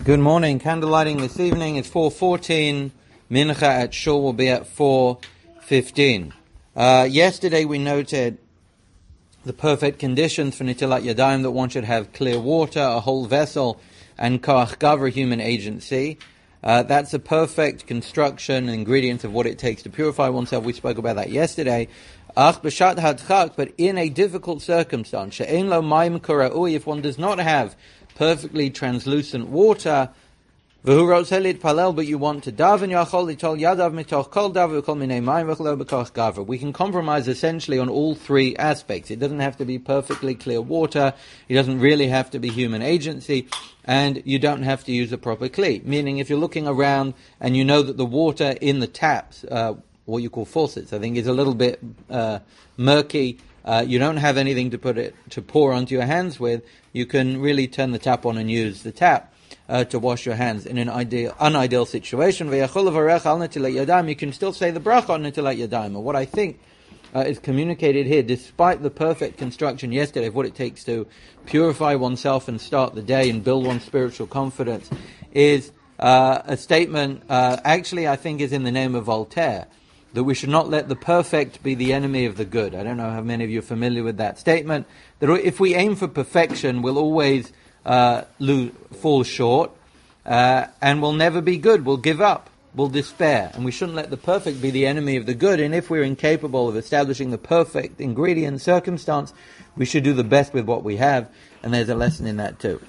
Good morning. Candle lighting this evening. It's 4:14. Mincha at Shul will be at 4:15. Yesterday we noted the perfect conditions for Nitilat Yadayim, that one should have clear water, a whole vessel, and Koach Gavra, human agency. That's a perfect construction, ingredients of what it takes to purify oneself. We spoke about that yesterday. Ach b'shat hadchak, but in a difficult circumstance, she'ein lo mayim kora'ui, if one does not have perfectly translucent water, v'hu rotzeh litpalel, but you want to daven, yachol litol yadav mitoch kol davar v'kol minei mayim v'chlo b'koach gavra. We can compromise essentially on all three aspects. It doesn't have to be perfectly clear water, it doesn't really have to be human agency, and you don't have to use a proper kli. Meaning, if you're looking around and you know that the water in the taps, what you call faucets, I think is a little bit murky, you don't have anything to pour onto your hands with, you can really turn the tap on and use the tap to wash your hands in an unideal situation. You can still say the bracha on Nitilat Yadayim. What I think is communicated here, despite the perfect construction yesterday of what it takes to purify oneself and start the day and build one's spiritual confidence, is a statement, actually I think is in the name of Voltaire, that we should not let the perfect be the enemy of the good. I don't know how many of you are familiar with that statement, that if we aim for perfection, we'll always fall short, and we'll never be good. We'll give up, we'll despair, and we shouldn't let the perfect be the enemy of the good. And if we're incapable of establishing the perfect ingredient circumstance, we should do the best with what we have, and there's a lesson in that too.